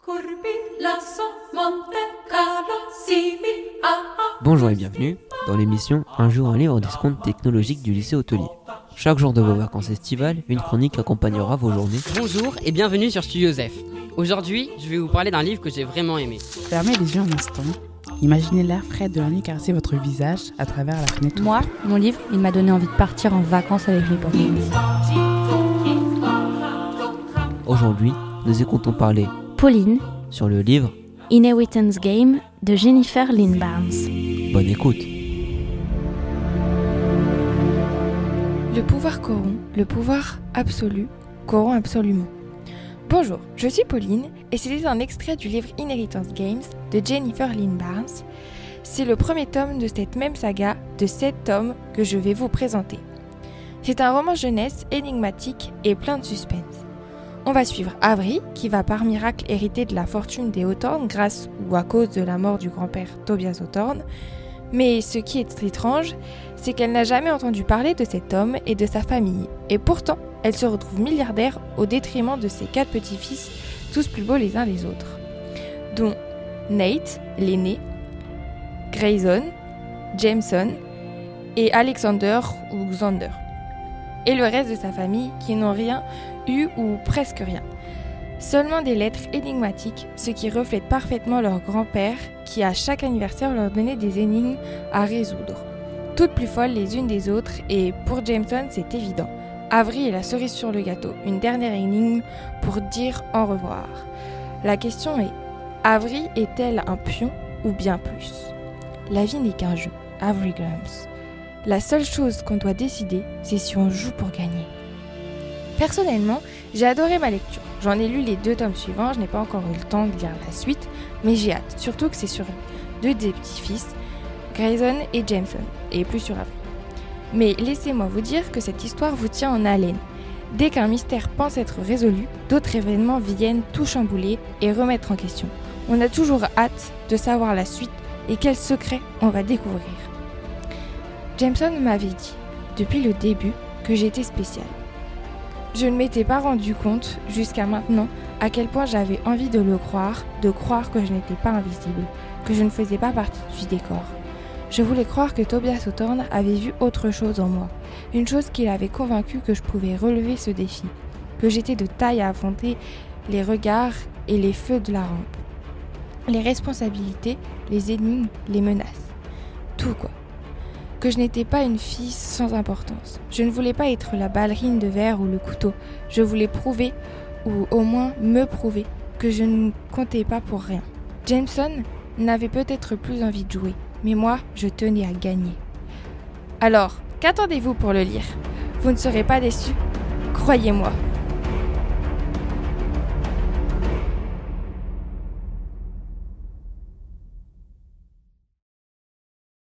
Bonjour et bienvenue dans l'émission Un jour un livre des comptes technologiques du lycée hôtelier. Chaque jour de vos vacances estivales, une chronique accompagnera vos journées. Bonjour et bienvenue sur Studio Zef. Aujourd'hui, je vais vous parler d'un livre que j'ai vraiment aimé. Fermez les yeux un instant. Imaginez l'air frais de la nuit caresser votre visage à travers la fenêtre. Moi, mon livre, il m'a donné envie de partir en vacances avec mes potes. Aujourd'hui, nous écoutons parler Pauline, sur le livre Inheritance Game de Jennifer Lynn Barnes. Bonne écoute. Le pouvoir corrompt, le pouvoir absolu corrompt absolument. Bonjour, je suis Pauline et c'était un extrait du livre Inheritance Games de Jennifer Lynn Barnes. C'est le premier tome de cette même saga de 7 tomes que je vais vous présenter. C'est un roman jeunesse énigmatique et plein de suspense. On va suivre Avery qui va par miracle hériter de la fortune des Hawthorne grâce ou à cause de la mort du grand-père Tobias Hawthorne. Mais ce qui est étrange, c'est qu'elle n'a jamais entendu parler de cet homme et de sa famille. Et pourtant, elle se retrouve milliardaire au détriment de ses 4 petits-fils, tous plus beaux les uns les autres. Dont Nate, l'aîné, Grayson, Jameson et Alexander ou Xander. Et le reste de sa famille qui n'ont rien eu ou presque rien. Seulement des lettres énigmatiques, ce qui reflète parfaitement leur grand-père qui à chaque anniversaire leur donnait des énigmes à résoudre. Toutes plus folles les unes des autres et pour Jameson c'est évident. Avery est la cerise sur le gâteau, une dernière énigme pour dire au revoir. La question est, Avery est-elle un pion ou bien plus ? La vie n'est qu'un jeu, Avery Grumps. La seule chose qu'on doit décider, c'est si on joue pour gagner. Personnellement, j'ai adoré ma lecture. J'en ai lu les 2 tomes suivants, je n'ai pas encore eu le temps de lire la suite, mais j'ai hâte, surtout que c'est sur 2 des petits-fils, Grayson et Jameson, et plus sur Avery. Mais laissez-moi vous dire que cette histoire vous tient en haleine. Dès qu'un mystère pense être résolu, d'autres événements viennent tout chambouler et remettre en question. On a toujours hâte de savoir la suite et quels secrets on va découvrir. Jameson m'avait dit, depuis le début, que j'étais spéciale. Je ne m'étais pas rendu compte, jusqu'à maintenant, à quel point j'avais envie de le croire, de croire que je n'étais pas invisible, que je ne faisais pas partie du décor. Je voulais croire que Tobias Hawthorne avait vu autre chose en moi, une chose qui l'avait convaincu que je pouvais relever ce défi, que j'étais de taille à affronter les regards et les feux de la rampe, les responsabilités, les énigmes, les menaces, tout quoi. Que je n'étais pas une fille sans importance. Je ne voulais pas être la ballerine de verre ou le couteau. Je voulais prouver, ou au moins me prouver, que je ne comptais pas pour rien. Jameson n'avait peut-être plus envie de jouer, mais moi, je tenais à gagner. Alors, qu'attendez-vous pour le lire ? Vous ne serez pas déçus ? Croyez-moi.